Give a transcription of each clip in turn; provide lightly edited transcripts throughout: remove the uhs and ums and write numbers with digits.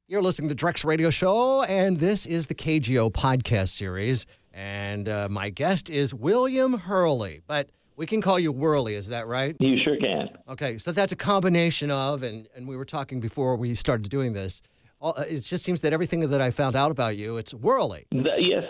You're listening to Drex Radio Show, and this is the KGO podcast series. And my guest is William Hurley, but we can call you Whirly, is that right? You sure can. Okay, so that's a combination of, and we were talking before we started doing this, it just seems that everything that I found out about you, it's Whirly. Yes,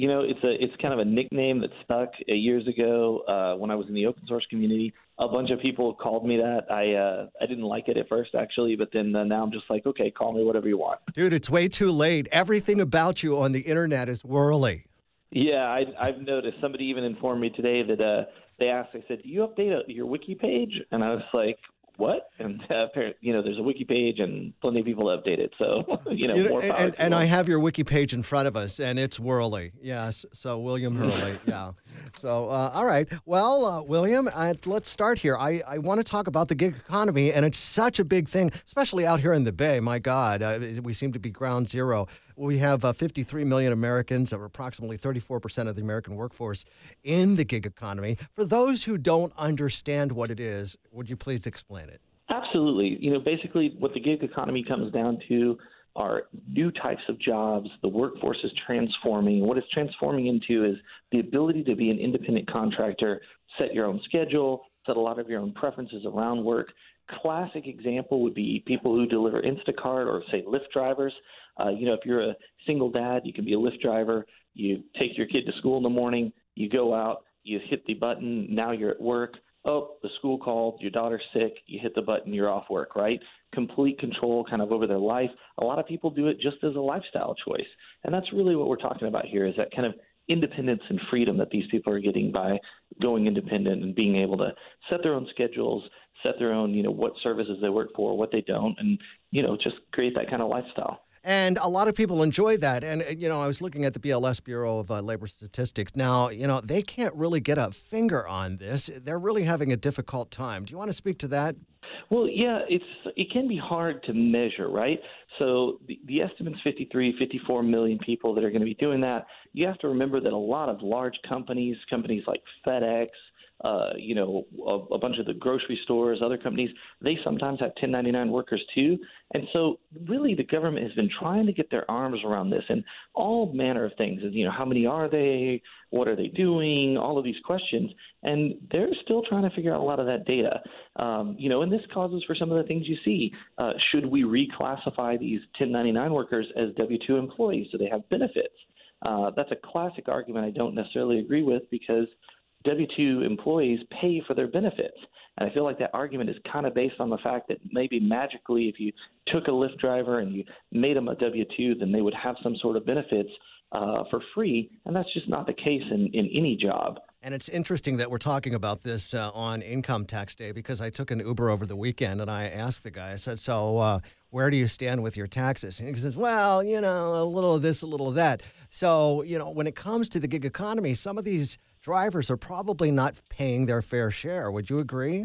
it's kind of a nickname that stuck years ago when I was in the open source community. A bunch of people called me that. I didn't like it at first, actually, but then now I'm just like, okay, call me whatever you want. Dude, it's way too late. Everything about you on the internet is Whirly. Yeah, I've noticed. Somebody even informed me today that they asked, I said, do you update your wiki page? And I was like, what? And apparently, there's a wiki page and plenty of people update it. So, more power. And I have your wiki page in front of us, and it's Whirly. Yes. So William Hurley. Yeah. So, all right. Well, William, let's start here. I want to talk about the gig economy, and it's such a big thing, especially out here in the Bay. My God, we seem to be ground zero. We have 53 million Americans, or approximately 34% of the American workforce, in the gig economy. For those who don't understand what it is, would you please explain it? Absolutely. Basically what the gig economy comes down to are new types of jobs. The workforce is transforming. What it's transforming into is the ability to be an independent contractor, set your own schedule, set a lot of your own preferences around work. Classic example would be people who deliver Instacart or, say, Lyft drivers. If you're a single dad, you can be a Lyft driver. You take your kid to school in the morning. You go out. You hit the button. Now you're at work. Oh, the school called. Your daughter's sick. You hit the button. You're off work, right? Complete control kind of over their life. A lot of people do it just as a lifestyle choice. And that's really what we're talking about here is that kind of independence and freedom that these people are getting by going independent and being able to set their own schedules, set their own, what services they work for, what they don't, and, just create that kind of lifestyle. And a lot of people enjoy that. And, I was looking at the BLS, Bureau of Labor Statistics. Now, they can't really get a finger on this. They're really having a difficult time. Do you want to speak to that? Well, yeah, it can be hard to measure, right? So the estimate's 54 million people that are going to be doing that. You have to remember that a lot of large companies like FedEx, a bunch of the grocery stores, other companies, they sometimes have 1099 workers too. And so really the government has been trying to get their arms around this and all manner of things. How many are they? What are they doing? All of these questions. And they're still trying to figure out a lot of that data. And this causes for some of the things you see. Should we reclassify these 1099 workers as W-2 employees so they have benefits? That's a classic argument I don't necessarily agree with because W-2 employees pay for their benefits. And I feel like that argument is kind of based on the fact that maybe magically if you took a Lyft driver and you made them a W-2, then they would have some sort of benefits for free. And that's just not the case in any job. And it's interesting that we're talking about this on Income Tax Day because I took an Uber over the weekend and I asked the guy, I said, so where do you stand with your taxes? And he says, well, a little of this, a little of that. So, when it comes to the gig economy, some of these drivers are probably not paying their fair share. Would you agree?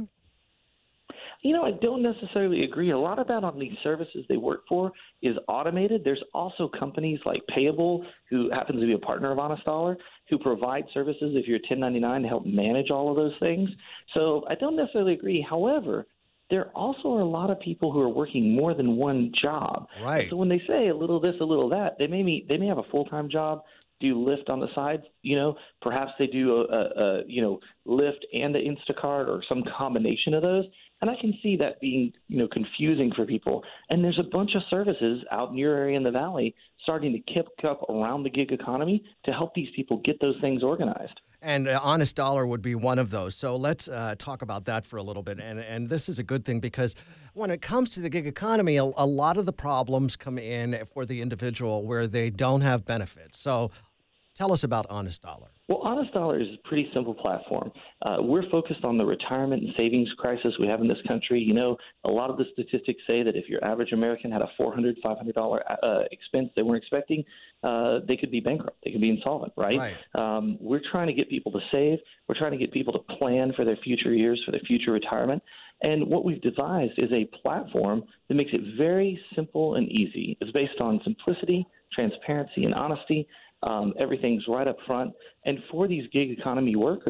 I don't necessarily agree. A lot of that on these services they work for is automated. There's also companies like Payable, who happens to be a partner of Honest Dollar, who provide services if you're 1099 to help manage all of those things. So I don't necessarily agree. However, there also are a lot of people who are working more than one job. Right. And so when they say a little this, a little that, they may have a full-time job, do Lyft on the side, perhaps they do a Lyft and the Instacart or some combination of those. And I can see that being, confusing for people. And there's a bunch of services out in your area in the Valley starting to kick up around the gig economy to help these people get those things organized. And Honest Dollar would be one of those. So let's talk about that for a little bit. And this is a good thing because when it comes to the gig economy, a lot of the problems come in for the individual where they don't have benefits. So tell us about Honest Dollar. Well, Honest Dollar is a pretty simple platform. We're focused on the retirement and savings crisis we have in this country. A lot of the statistics say that if your average American had a $400, $500 expense they weren't expecting, they could be bankrupt. They could be insolvent, right? We're trying to get people to save. We're trying to get people to plan for their future years, for their future retirement. And what we've devised is a platform that makes it very simple and easy. It's based on simplicity, transparency, and honesty. Everything's right up front. And for these gig economy workers,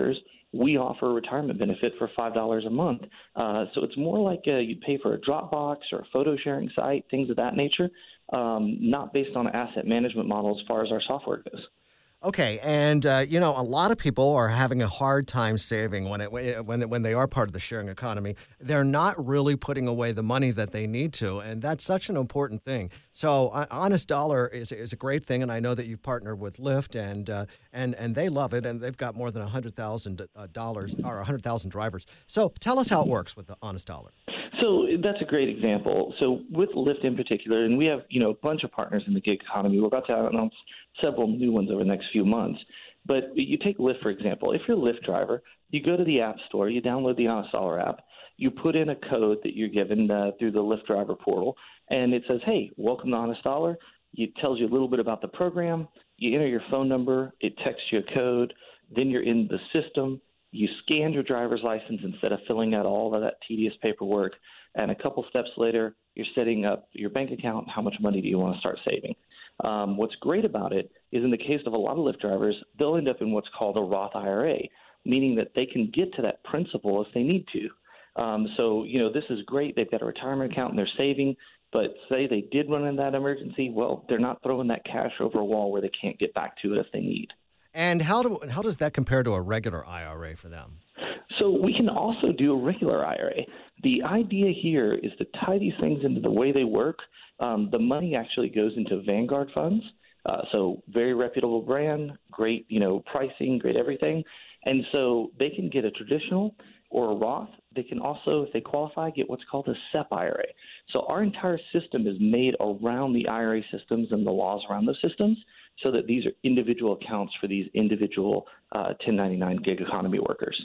we offer a retirement benefit for $5 a month. So it's more like you pay for a Dropbox or a photo sharing site, things of that nature, not based on an asset management model as far as our software goes. Okay, and a lot of people are having a hard time saving when they are part of the sharing economy. They're not really putting away the money that they need to, and that's such an important thing. So, Honest Dollar is a great thing, and I know that you've partnered with Lyft, and they love it, and they've got more than $100,000 or 100,000 drivers. So, tell us how it works with the Honest Dollar. So that's a great example. So with Lyft in particular, and we have a bunch of partners in the gig economy. We're about to announce several new ones over the next few months. But you take Lyft, for example. If you're a Lyft driver, you go to the App Store, you download the Honest Dollar app, you put in a code that you're given through the Lyft driver portal, and it says, hey, welcome to Honest Dollar. It tells you a little bit about the program. You enter your phone number. It texts you a code. Then you're in the system. You scan your driver's license instead of filling out all of that tedious paperwork. And a couple steps later, you're setting up your bank account. How much money do you want to start saving? What's great about it is in the case of a lot of Lyft drivers, they'll end up in what's called a Roth IRA, meaning that they can get to that principal if they need to. So this is great. They've got a retirement account and they're saving. But say they did run in that emergency, well, they're not throwing that cash over a wall where they can't get back to it if they need. And how does that compare to a regular IRA for them? So we can also do a regular IRA. The idea here is to tie these things into the way they work. The money actually goes into Vanguard funds. So very reputable brand, great, pricing, great everything. And so they can get a traditional or a Roth. They can also, if they qualify, get what's called a SEP IRA. So our entire system is made around the IRA systems and the laws around those systems so that these are individual accounts for these individual 1099 gig economy workers.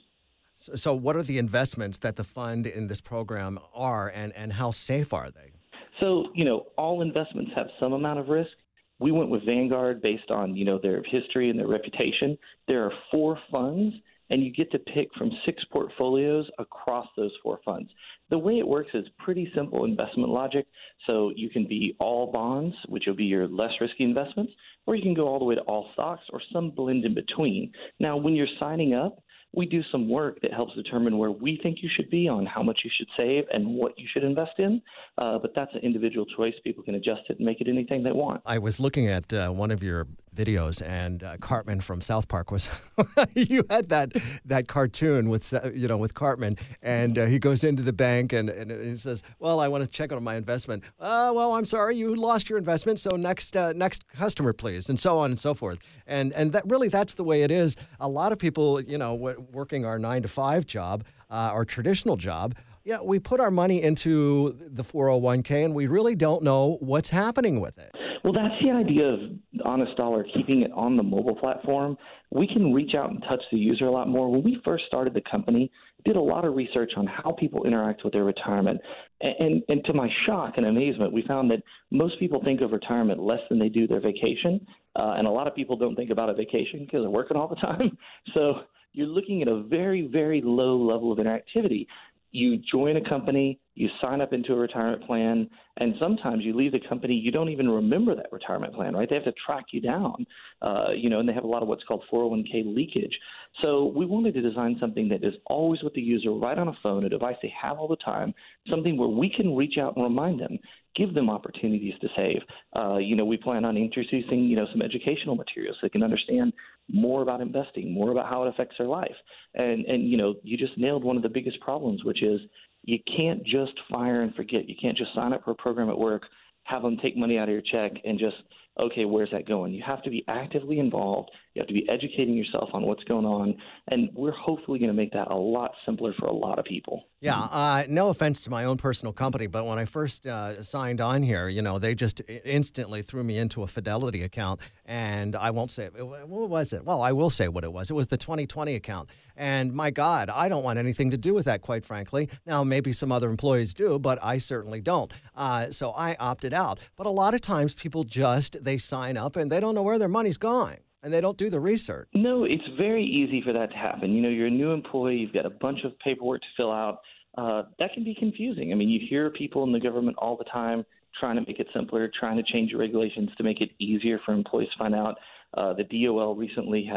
So what are the investments that the fund in this program are, and how safe are they? So, all investments have some amount of risk. We went with Vanguard based on, their history and their reputation. There are 4 funds, and you get to pick from 6 portfolios across those 4 funds. The way it works is pretty simple investment logic. So you can be all bonds, which will be your less risky investments, or you can go all the way to all stocks or some blend in between. Now, when you're signing up, we do some work that helps determine where we think you should be on how much you should save and what you should invest in. But that's an individual choice. People can adjust it and make it anything they want. I was looking at one of your videos, and Cartman from South Park was you had that cartoon with Cartman, and he goes into the bank and he says, well, I want to check on my investment. Well, I'm sorry, you lost your investment, so next customer, please, and so on and so forth. And that's the way it is. A lot of people, working our 9-to-5 job, our traditional job, we put our money into the 401k and we really don't know what's happening with it. Well, that's the idea of Honest Dollar, keeping it on the mobile platform. We can reach out and touch the user a lot more. When we first started the company, did a lot of research on how people interact with their retirement. And to my shock and amazement, we found that most people think of retirement less than they do their vacation. And a lot of people don't think about a vacation because they're working all the time. So you're looking at a very, very low level of interactivity. You join a company, you sign up into a retirement plan, and sometimes you leave the company, you don't even remember that retirement plan, right? They have to track you down, and they have a lot of what's called 401k leakage. So we wanted to design something that is always with the user, right on a phone, a device they have all the time, something where we can reach out and remind them, give them opportunities to save. We plan on introducing, some educational materials so they can understand more about investing, more about how it affects their life. And you just nailed one of the biggest problems, which is you can't just fire and forget. You can't just sign up for a program at work, have them take money out of your check, and just, okay, where's that going? You have to be actively involved. You have to be educating yourself on what's going on. And we're hopefully going to make that a lot simpler for a lot of people. Yeah, no offense to my own personal company, but when I first signed on here, they just instantly threw me into a Fidelity account, and I won't say, what was it? Well, I will say what it was. It was the 2020 account, and my God, I don't want anything to do with that, quite frankly. Now, maybe some other employees do, but I certainly don't. So I opted out. But a lot of times people they sign up, and they don't know where their money's going. And they don't do the research. No, it's very easy for that to happen. You're a new employee. You've got a bunch of paperwork to fill out. That can be confusing. I mean, you hear people in the government all the time trying to make it simpler, trying to change the regulations to make it easier for employees to find out. The DOL recently had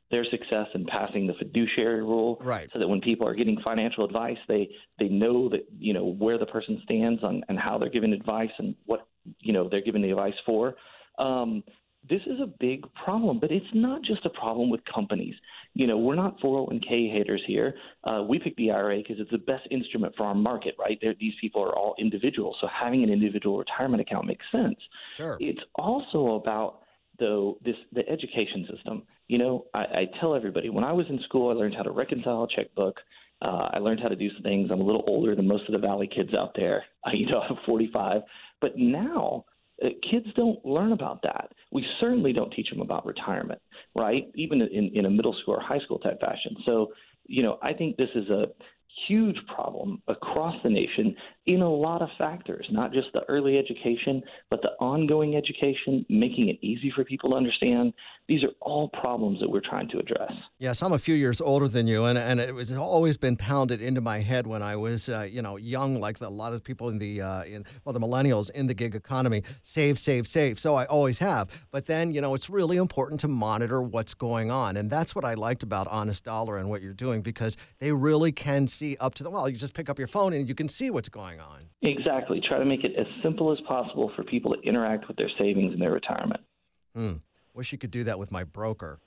their success in passing the fiduciary rule, Right. so that when people are getting financial advice, they know that, where the person stands on and how they're giving advice and what, they're giving the advice for. This is a big problem, but it's not just a problem with companies. We're not 401k haters here. We picked the IRA because it's the best instrument for our market, right? These people are all individuals, so having an individual retirement account makes sense. Sure. It's also about, though, the education system. I tell everybody, when I was in school, I learned how to reconcile a checkbook. I learned how to do some things. I'm a little older than most of the Valley kids out there. I'm 45. But now kids don't learn about that. We certainly don't teach them about retirement, right? Even in a middle school or high school type fashion. So, I think this is a huge problem across the nation in a lot of factors, not just the early education, but the ongoing education, making it easy for people to understand. These are all problems that we're trying to address. Yes, I'm a few years older than you, and it was always been pounded into my head when I was, young, like a lot of people in the millennials in the gig economy, save, save, save. So I always have. But then, it's really important to monitor what's going on, and that's what I liked about Honest Dollar and what you're doing, because they really can see up to you just pick up your phone and you can see what's going on. Exactly. Try to make it as simple as possible for people to interact with their savings and their retirement. Wish you could do that with my broker.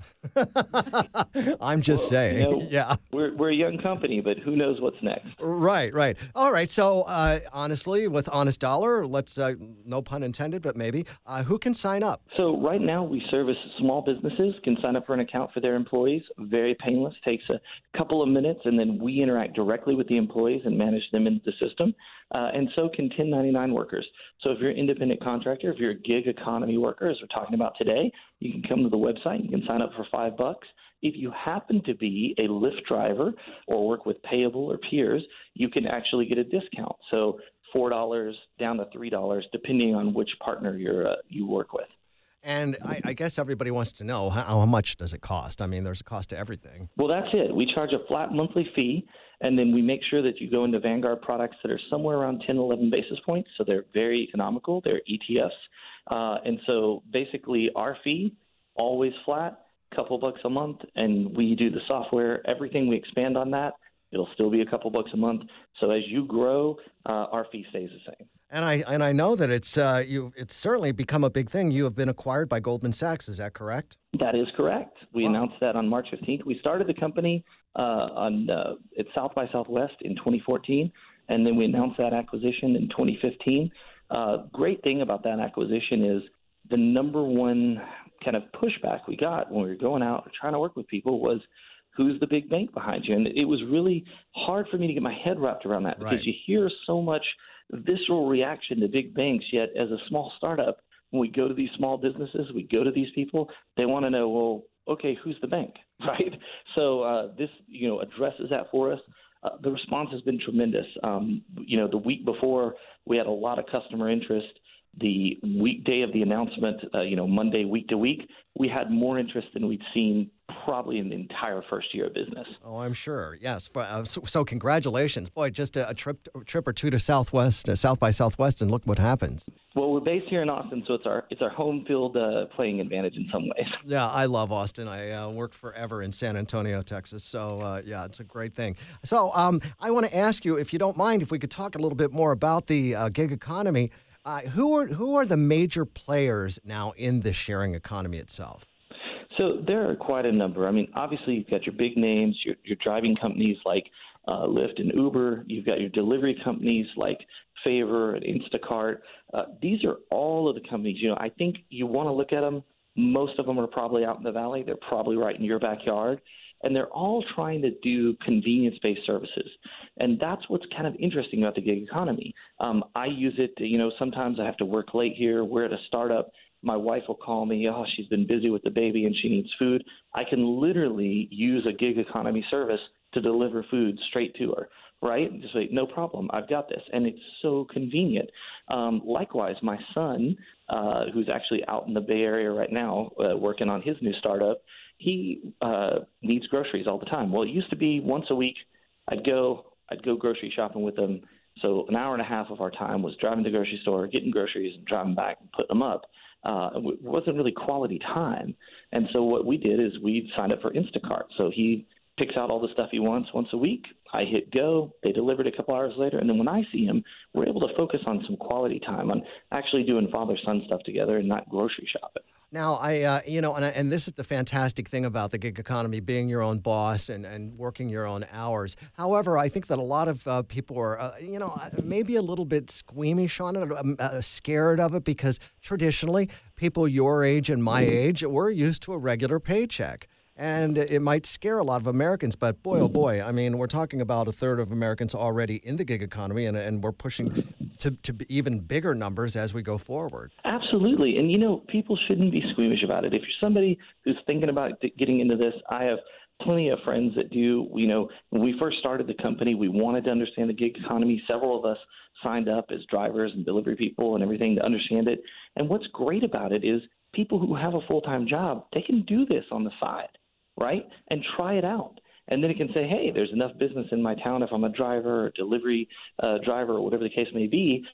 I'm just saying. Yeah. We're a young company, but who knows what's next? Right. All right. So, honestly, with Honest Dollar, let's, no pun intended, but maybe, who can sign up? So right now we service small businesses, can sign up for an account for their employees. Very painless, takes a couple of minutes, and then we interact directly with the employees and manage them into the system. And so can 1099 workers. So if you're an independent contractor, if you're a gig economy worker, as we're talking about today, you can come to the website. You can sign up for $5. If you happen to be a Lyft driver or work with Payable or peers, you can actually get a discount. So $4 down to $3, depending on which partner you work with. And I guess everybody wants to know, how much does it cost? I mean, there's a cost to everything. Well, that's it. We charge a flat monthly fee, and then we make sure that you go into Vanguard products that are somewhere around 10, 11 basis points. So they're very economical. They're ETFs. And so basically our fee, always flat, couple bucks a month, and we do the software. Everything we expand on that, it'll still be a couple bucks a month. So as you grow, our fee stays the same. And I know that it's certainly become a big thing. You have been acquired by Goldman Sachs. Is that correct? That is correct. We announced that on March 15th. We started the company at South by Southwest in 2014, and then we announced that acquisition in 2015. Great thing about that acquisition is the number one kind of pushback we got when we were going out trying to work with people was, who's the big bank behind you? And it was really hard for me to get my head wrapped around that, because you hear so much visceral reaction to big banks, yet as a small startup, when we go to these small businesses, we go to these people, they want to know, well, okay, who's the bank, right? So this, addresses that for us. The response has been tremendous. The week before, we had a lot of customer interest. The weekday of the announcement, Monday, week to week, we had more interest than we'd seen probably in the entire first year of business. Oh, I'm sure. Yes. So congratulations. Boy, just a trip or two to South by Southwest, and look what happens. Well, we're based here in Austin, so it's our home field playing advantage in some ways. Yeah, I love Austin. I worked forever in San Antonio, Texas. So, it's a great thing. So I want to ask you, if you don't mind, if we could talk a little bit more about the gig economy. Who are the major players now in the sharing economy itself? So there are quite a number. I mean, obviously, you've got your big names, your driving companies like Lyft and Uber. You've got your delivery companies like Favor and Instacart. These are all of the companies. I think you want to look at them. Most of them are probably out in the valley. They're probably right in your backyard. And they're all trying to do convenience-based services. And that's what's kind of interesting about the gig economy. I use it, sometimes I have to work late here. We're at a startup. My wife will call me, she's been busy with the baby and she needs food. I can literally use a gig economy service to deliver food straight to her, right? And just say, no problem, I've got this. And it's so convenient. Likewise, my son, who's actually out in the Bay Area right now working on his new startup, he needs groceries all the time. Well, it used to be once a week I'd go grocery shopping with him. So an hour and a half of our time was driving to the grocery store, getting groceries, and driving back and putting them up. It wasn't really quality time. And so what we did is we signed up for Instacart. So he picks out all the stuff he wants once a week. I hit go. They delivered a couple hours later. And then when I see him, we're able to focus on some quality time, on actually doing father-son stuff together and not grocery shopping. Now, and this is the fantastic thing about the gig economy, being your own boss and working your own hours. However, I think that a lot of people are, maybe a little bit squeamish on it, scared of it, because traditionally, people your age and my age, we're used to a regular paycheck. And it might scare a lot of Americans, but boy, oh boy, I mean, we're talking about a third of Americans already in the gig economy, and we're pushing to even bigger numbers as we go forward. Absolutely. And, people shouldn't be squeamish about it. If you're somebody who's thinking about getting into this, I have plenty of friends that do. When we first started the company, we wanted to understand the gig economy. Several of us signed up as drivers and delivery people and everything to understand it. And what's great about it is people who have a full-time job, they can do this on the side, right, and try it out. And then it can say, hey, there's enough business in my town if I'm a driver or delivery driver or whatever the case may be.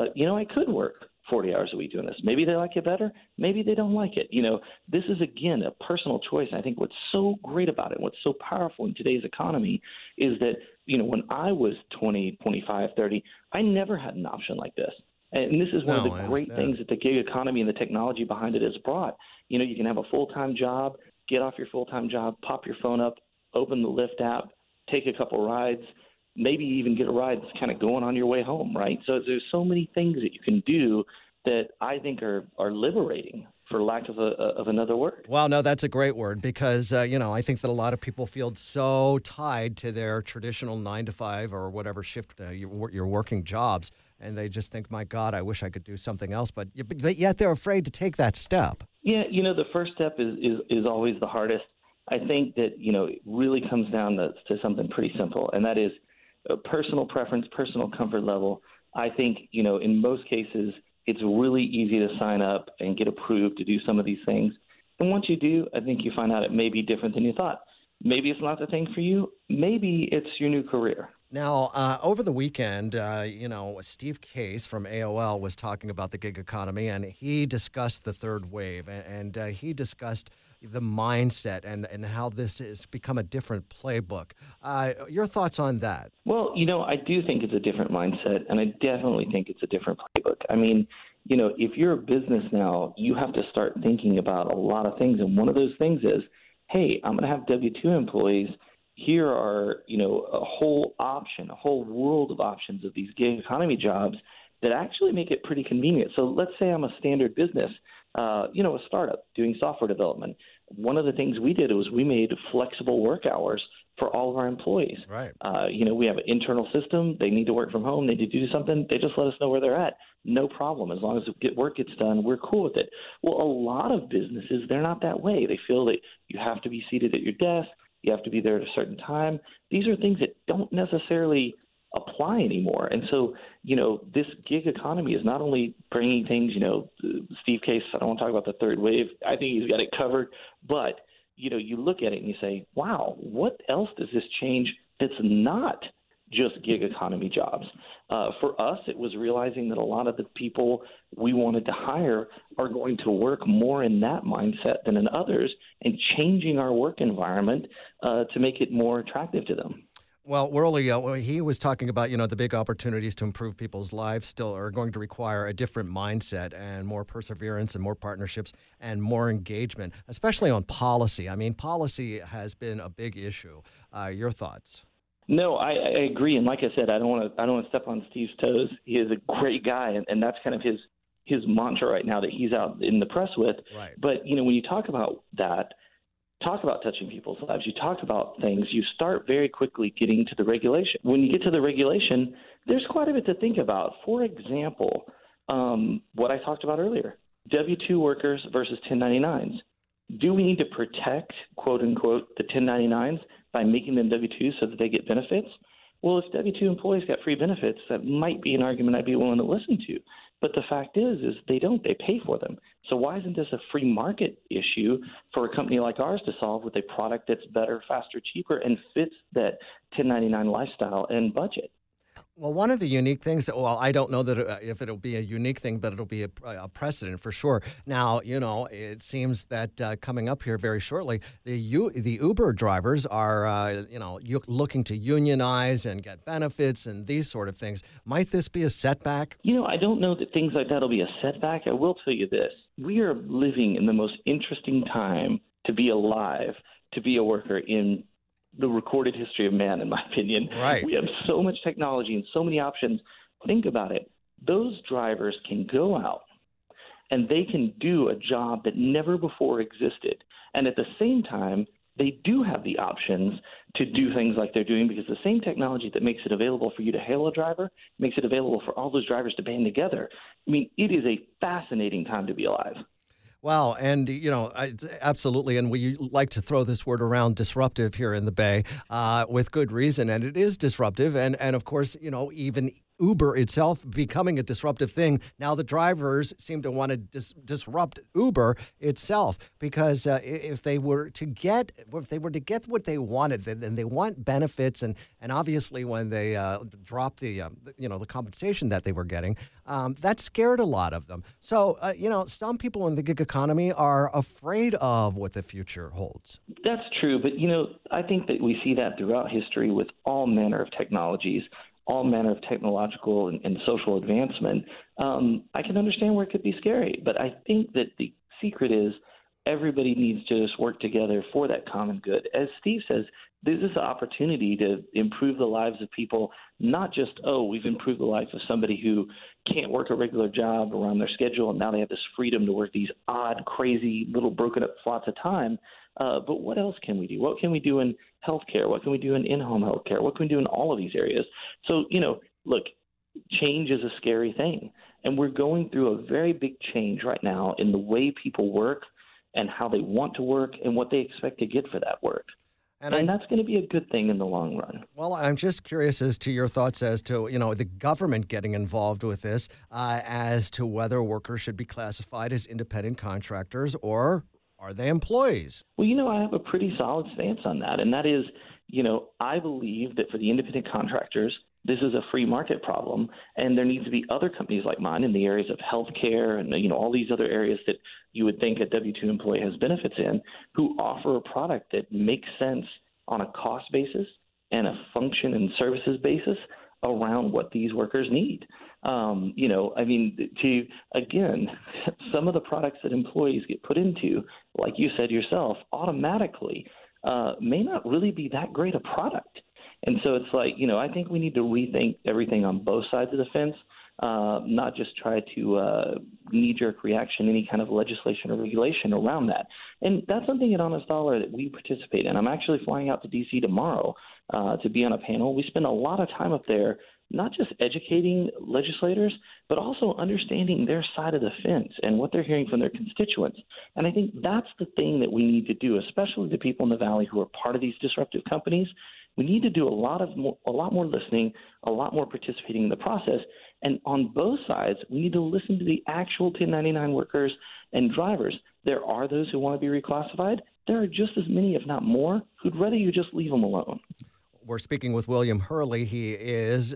I could work 40 hours a week doing this. Maybe they like it better. Maybe they don't like it. This is, again, a personal choice. I think what's so great about it, what's so powerful in today's economy is that, when I was 20, 25, 30, I never had an option like this. And this is one of the great things that the gig economy and the technology behind it has brought. You can have a full-time job, get off your full-time job, pop your phone up, open the Lyft app, take a couple rides, maybe even get a ride that's kind of going on your way home, right? So there's so many things that you can do that I think are liberating, for lack of another word. Well, no, that's a great word because, I think that a lot of people feel so tied to their traditional 9 to 5 or whatever shift you're working jobs, and they just think, my God, I wish I could do something else, but yet they're afraid to take that step. Yeah, the first step is always the hardest. I think that, it really comes down to something pretty simple, and that is personal preference, personal comfort level. I think, in most cases, it's really easy to sign up and get approved to do some of these things. And once you do, I think you find out it may be different than you thought. Maybe it's not the thing for you. Maybe it's your new career. Now, over the weekend, Steve Case from AOL was talking about the gig economy, and he discussed the third wave, and he discussed the mindset and how this has become a different playbook. Your thoughts on that? Well, I do think it's a different mindset, and I definitely think it's a different playbook. I mean, if you're a business now, you have to start thinking about a lot of things, and one of those things is, hey, I'm going to have W-2 employees. Here are, a whole world of options of these gig economy jobs that actually make it pretty convenient. So let's say I'm a standard business, a startup doing software development. One of the things we did was we made flexible work hours for all of our employees. Right. We have an internal system. They need to work from home. They need to do something. They just let us know where they're at. No problem. As long as work gets done, we're cool with it. Well, a lot of businesses, they're not that way. They feel that you have to be seated at your desk. You have to be there at a certain time. These are things that don't necessarily apply anymore. And so, this gig economy is not only bringing things, Steve Case, I don't want to talk about the third wave. I think he's got it covered. But, you look at it and you say, wow, what else does this change that's not just gig economy jobs? For us, it was realizing that a lot of the people we wanted to hire are going to work more in that mindset than in others, and changing our work environment to make it more attractive to them. Well, Worley, he was talking about, the big opportunities to improve people's lives still are going to require a different mindset and more perseverance and more partnerships and more engagement, especially on policy. I mean, policy has been a big issue. Your thoughts? No, I agree. And like I said, I don't want to step on Steve's toes. He is a great guy, and that's kind of his mantra right now that he's out in the press with. Right. But, when you talk about that, talk about touching people's lives, you talk about things, you start very quickly getting to the regulation. When you get to the regulation, there's quite a bit to think about. For example, what I talked about earlier, W-2 workers versus 1099s. Do we need to protect, quote unquote, the 1099s by making them W-2 so that they get benefits? Well, if W-2 employees got free benefits, that might be an argument I'd be willing to listen to. But the fact is they don't. They pay for them. So why isn't this a free market issue for a company like ours to solve with a product that's better, faster, cheaper, and fits that 1099 lifestyle and budget? Well, one of the unique things, well, I don't know that if it'll be a unique thing, but it'll be a precedent for sure. Now, it seems that coming up here very shortly, the Uber drivers are, looking to unionize and get benefits and these sort of things. Might this be a setback? I don't know that things like that will be a setback. I will tell you this. We are living in the most interesting time to be alive, to be a worker in the recorded history of man, in my opinion. Right. We have so much technology and so many options. Think about it. Those drivers can go out and they can do a job that never before existed. And at the same time, they do have the options to do things like they're doing, because the same technology that makes it available for you to hail a driver makes it available for all those drivers to band together. I mean, it is a fascinating time to be alive. Wow. And, absolutely. And we like to throw this word around, disruptive, here in the Bay, with good reason. And it is disruptive. And of course, even Uber itself becoming a disruptive thing. Now the drivers seem to want to disrupt Uber itself, because if they were to get what they wanted, then they want benefits, and obviously when they drop the compensation that they were getting, that scared a lot of them. So some people in the gig economy are afraid of what the future holds. That's true, but I think that we see that throughout history with all manner of technologies, all manner of technological and social advancement. I can understand where it could be scary, but I think that the secret is everybody needs to just work together for that common good. As Steve says, this is an opportunity to improve the lives of people, not just, we've improved the life of somebody who can't work a regular job around their schedule, and now they have this freedom to work these odd, crazy, little broken up slots of time. But what else can we do? What can we do in healthcare? What can we do in in-home healthcare? What can we do in all of these areas? So, look, change is a scary thing. And we're going through a very big change right now in the way people work and how they want to work and what they expect to get for that work. And that's going to be a good thing in the long run. Well, I'm just curious as to your thoughts as to, the government getting involved with this, as to whether workers should be classified as independent contractors or are they employees? Well, I have a pretty solid stance on that. And that is, I believe that for the independent contractors, this is a free market problem, and there needs to be other companies like mine in the areas of healthcare and all these other areas that you would think a W-2 employee has benefits in, who offer a product that makes sense on a cost basis and a function and services basis around what these workers need. Some of the products that employees get put into, like you said yourself, automatically may not really be that great a product. And so it's like, I think we need to rethink everything on both sides of the fence, not just try to knee-jerk reaction, any kind of legislation or regulation around that. And that's something at Honest Dollar that we participate in. I'm actually flying out to D.C. tomorrow to be on a panel. We spend a lot of time up there, not just educating legislators, but also understanding their side of the fence and what they're hearing from their constituents. And I think that's the thing that we need to do, especially the people in the Valley who are part of these disruptive companies. We need to do a lot more listening, a lot more participating in the process. And on both sides, we need to listen to the actual 1099 workers and drivers. There are those who want to be reclassified. There are just as many, if not more, who'd rather you just leave them alone. We're speaking with William Hurley. He is,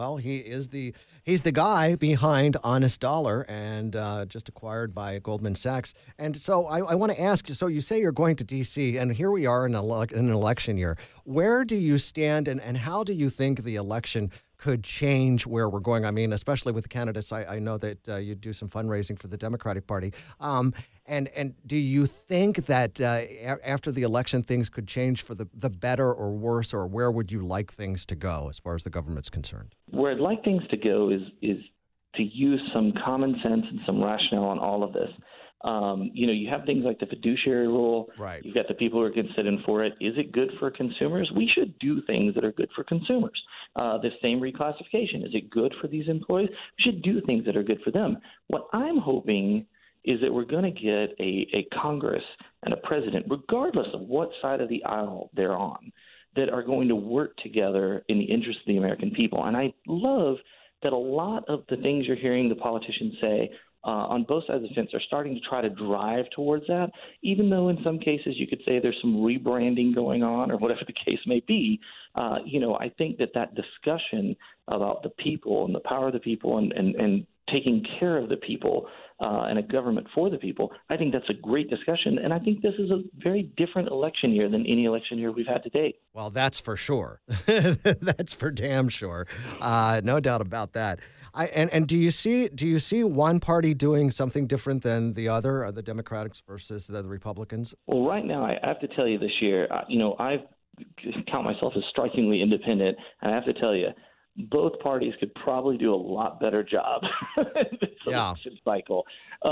he's the guy behind Honest Dollar, and just acquired by Goldman Sachs. And so I want to ask you, so you say you're going to D.C., and here we are in an election year. Where do you stand, and how do you think the election could change where we're going? I mean, especially with the candidates. I know that you do some fundraising for the Democratic Party. And do you think that after the election things could change for the better or worse, or where would you like things to go as far as the government's concerned? Where I'd like things to go is to use some common sense and some rationale on all of this. You have things like the fiduciary rule. Right. You've got the people who are considering for it. Is it good for consumers? We should do things that are good for consumers. The same reclassification. Is it good for these employees? We should do things that are good for them. What I'm hoping is that we're going to get a Congress and a president, regardless of what side of the aisle they're on, that are going to work together in the interest of the American people. And I love that a lot of the things you're hearing the politicians say on both sides of the fence are starting to try to drive towards that, even though in some cases you could say there's some rebranding going on or whatever the case may be. I think that discussion about the people and the power of the people and taking care of the people and a government for the people, I think that's a great discussion. And I think this is a very different election year than any election year we've had to date. Well, that's for sure. That's for damn sure. No doubt about that. And do you see one party doing something different than the other, the Democrats versus the Republicans? Well, right now, I have to tell you this year, I count myself as strikingly independent, and I have to tell you, both parties could probably do a lot better job this election cycle.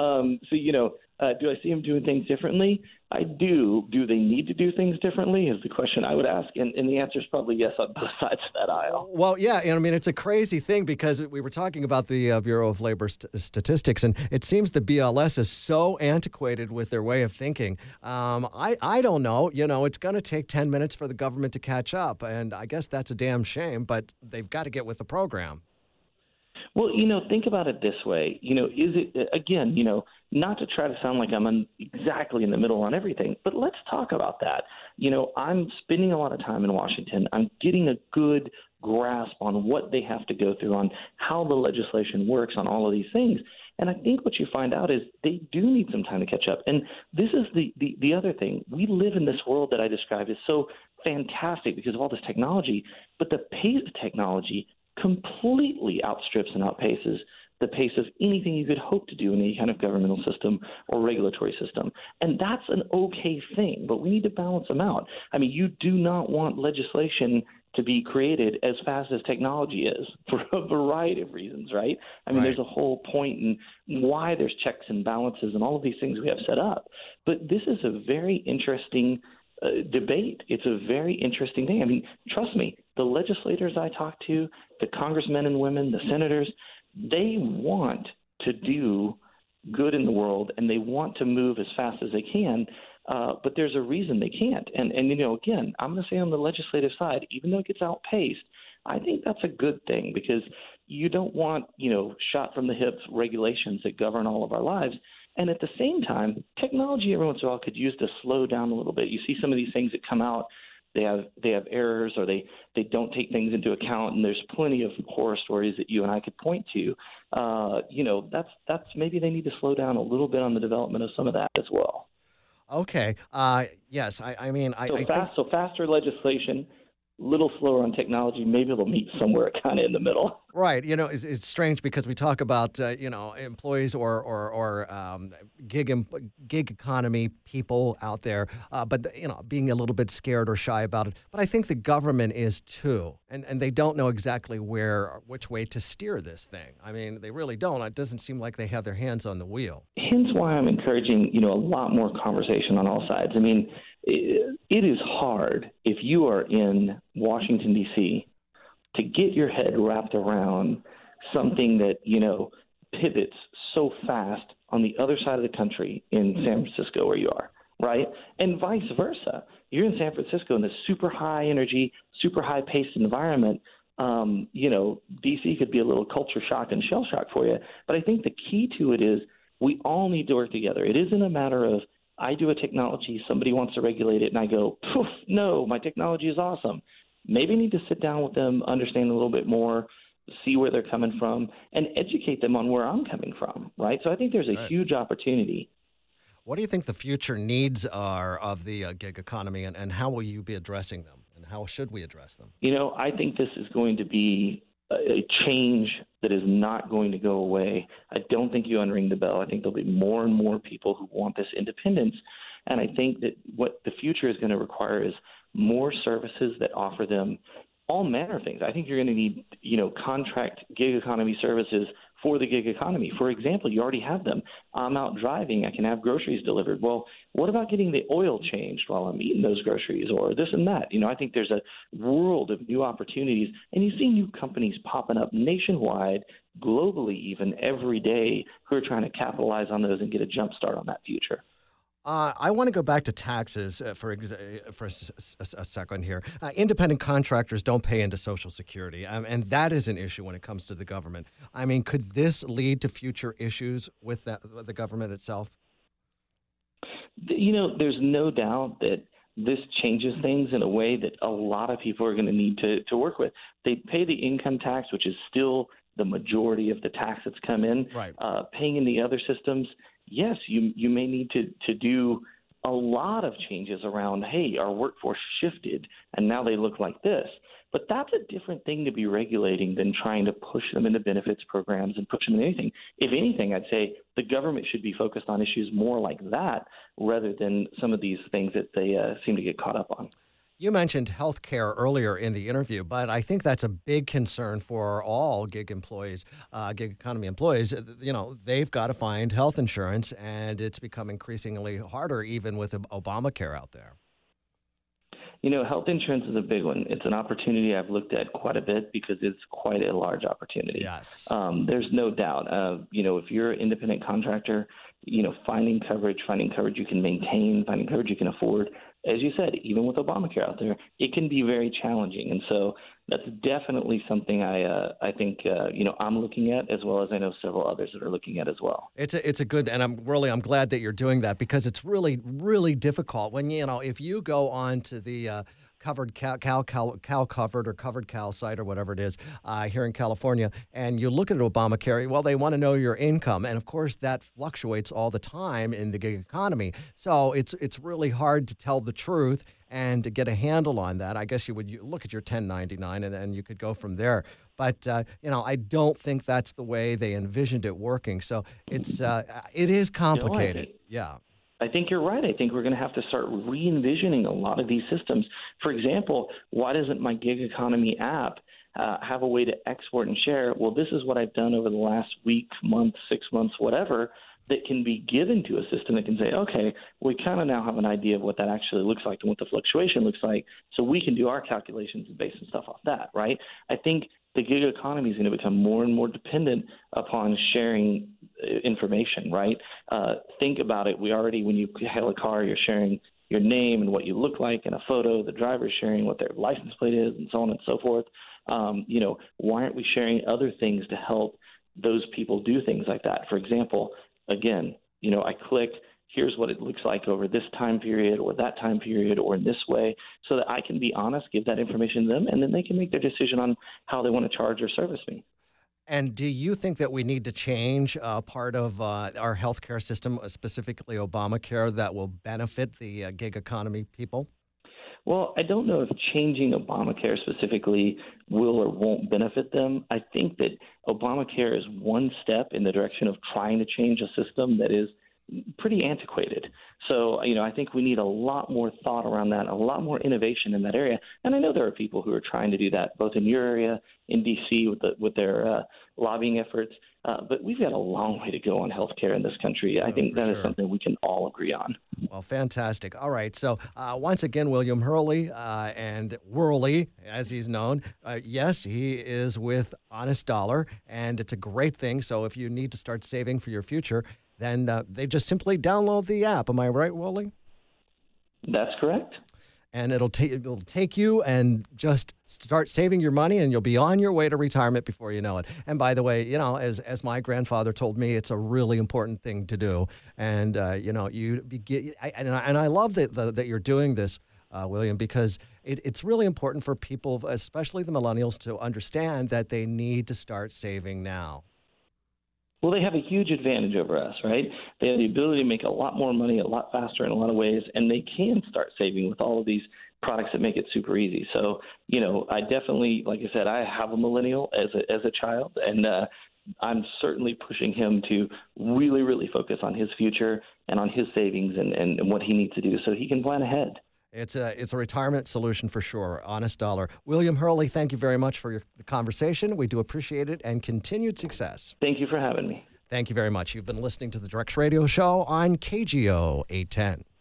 Do I see them doing things differently? I do. Do they need to do things differently is the question I would ask. And the answer is probably yes on both sides of that aisle. Well, yeah. And I mean, it's a crazy thing because we were talking about the Bureau of Labor Statistics, and it seems the BLS is so antiquated with their way of thinking. I don't know. It's going to take 10 minutes for the government to catch up. And I guess that's a damn shame, but they've got to get with the program. Well, think about it this way. Is it, again, not to try to sound like I'm exactly in the middle on everything, but let's talk about that. I'm spending a lot of time in Washington. I'm getting a good grasp on what they have to go through, on how the legislation works, on all of these things. And I think what you find out is they do need some time to catch up. And this is the other thing. We live in this world that I described as so fantastic because of all this technology, but the pace of technology completely outstrips and outpaces the pace of anything you could hope to do in any kind of governmental system or regulatory system. And that's an okay thing, but we need to balance them out. I mean, you do not want legislation to be created as fast as technology is for a variety of reasons, right? I mean, There's a whole point in why there's checks and balances and all of these things we have set up. But this is a very interesting debate. It's a very interesting thing. I mean, trust me, the legislators I talk to, the congressmen and women, the senators, they want to do good in the world and they want to move as fast as they can, but there's a reason they can't. And again, I'm going to say on the legislative side, even though it gets outpaced, I think that's a good thing because you don't want, shot from the hip regulations that govern all of our lives. And at the same time, technology every once in a while could use to slow down a little bit. You see some of these things that come out, they have errors or they don't take things into account, and there's plenty of horror stories that you and I could point to. That's maybe they need to slow down a little bit on the development of some of that as well. Okay. Yes. So faster legislation, little slower on technology. Maybe they'll meet somewhere kind of in the middle. Right. It's strange because we talk about, employees or gig economy people out there, but, being a little bit scared or shy about it. But I think the government is too. And they don't know exactly which way to steer this thing. I mean, they really don't. It doesn't seem like they have their hands on the wheel. Hence why I'm encouraging, a lot more conversation on all sides. I mean, it is hard if you are in Washington, D.C., to get your head wrapped around something that, pivots so fast on the other side of the country in San Francisco where you are, right? And vice versa. You're in San Francisco in this super high energy, super high paced environment. D.C. could be a little culture shock and shell shock for you. But I think the key to it is we all need to work together. It isn't a matter of I do a technology, somebody wants to regulate it, and I go, poof, no, my technology is awesome. Maybe I need to sit down with them, understand a little bit more, see where they're coming from, and educate them on where I'm coming from, right? So I think there's a huge opportunity. What do you think the future needs are of the gig economy, and how will you be addressing them, and how should we address them? I think this is going to be a change that is not going to go away. I don't think you unring the bell. I think there'll be more and more people who want this independence, and I think that what the future is going to require is more services that offer them all manner of things. I think you're going to need, contract gig economy services for the gig economy. For example, you already have them. I'm out driving. I can have groceries delivered. Well, what about getting the oil changed while I'm eating those groceries or this and that? I think there's a world of new opportunities, and you see new companies popping up nationwide, globally even, every day who are trying to capitalize on those and get a jump start on that future. I want to go back to taxes for a second here. Independent contractors don't pay into Social Security, and that is an issue when it comes to the government. I mean, could this lead to future issues with the government itself? There's no doubt that this changes things in a way that a lot of people are going to need to work with. They pay the income tax, which is still the majority of the tax that's come in. Right. Paying in the other systems, yes, you may need to do a lot of changes around, hey, our workforce shifted and now they look like this. But that's a different thing to be regulating than trying to push them into benefits programs and push them into anything. If anything, I'd say the government should be focused on issues more like that rather than some of these things that they seem to get caught up on. You mentioned health care earlier in the interview, but I think that's a big concern for all gig employees, gig economy employees. They've got to find health insurance, and it's become increasingly harder even with Obamacare out there. Health insurance is a big one. It's an opportunity I've looked at quite a bit because it's quite a large opportunity. Yes. There's no doubt. If you're an independent contractor, finding coverage you can maintain, finding coverage you can afford, as you said, even with Obamacare out there, it can be very challenging. And so that's definitely something I think I'm looking at, as well as I know several others that are looking at as well. It's a good, and I'm glad that you're doing that because it's really, really difficult when, if you go on to the covered Cal Covered or Covered Cal site or whatever it is here in California, and you look at Obamacare, well, they want to know your income. And of course, that fluctuates all the time in the gig economy. So it's really hard to tell the truth and to get a handle on that. I guess you look at your 1099 and you could go from there. But, I don't think that's the way they envisioned it working. So it is complicated. Yeah. I think you're right. I think we're going to have to start re-envisioning a lot of these systems. For example, why doesn't my gig economy app have a way to export and share? Well, this is what I've done over the last week, month, 6 months, whatever, that can be given to a system that can say, okay, we kind of now have an idea of what that actually looks like and what the fluctuation looks like, so we can do our calculations and base some stuff off that, right? I think the gig economy is going to become more and more dependent upon sharing information, right? Think about it. When you hail a car, you're sharing your name and what you look like in a photo. The driver's sharing what their license plate is and so on and so forth. Why aren't we sharing other things to help those people do things like that? For example, again, I click, here's what it looks like over this time period or that time period or in this way, so that I can be honest, give that information to them, and then they can make their decision on how they want to charge or service me. And do you think that we need to change part of our healthcare system, specifically Obamacare, that will benefit the gig economy people? Well, I don't know if changing Obamacare specifically will or won't benefit them. I think that Obamacare is one step in the direction of trying to change a system that is pretty antiquated. So, I think we need a lot more thought around that, a lot more innovation in that area. And I know there are people who are trying to do that, both in your area, in D.C., with their lobbying efforts. But we've got a long way to go on healthcare in this country. I think that is something we can all agree on. Well, fantastic. All right. So once again, William Hurley and Worley, as he's known. Yes, he is with Honest Dollar, and it's a great thing. So if you need to start saving for your future, then they just simply download the app. Am I right, Worley? That's correct. And it'll take you and just start saving your money, and you'll be on your way to retirement before you know it. And by the way, as my grandfather told me, it's a really important thing to do. And I love that you're doing this, William, because it's really important for people, especially the millennials, to understand that they need to start saving now. Well, they have a huge advantage over us, right? They have the ability to make a lot more money a lot faster in a lot of ways, and they can start saving with all of these products that make it super easy. So, I definitely, like I said, I have a millennial as a child, and I'm certainly pushing him to really, really focus on his future and on his savings and what he needs to do so he can plan ahead. It's a retirement solution for sure. Honest Dollar. William Hurley, thank you very much for the conversation. We do appreciate it, and continued success. Thank you for having me. Thank you very much. You've been listening to the Drex Radio Show on KGO 810.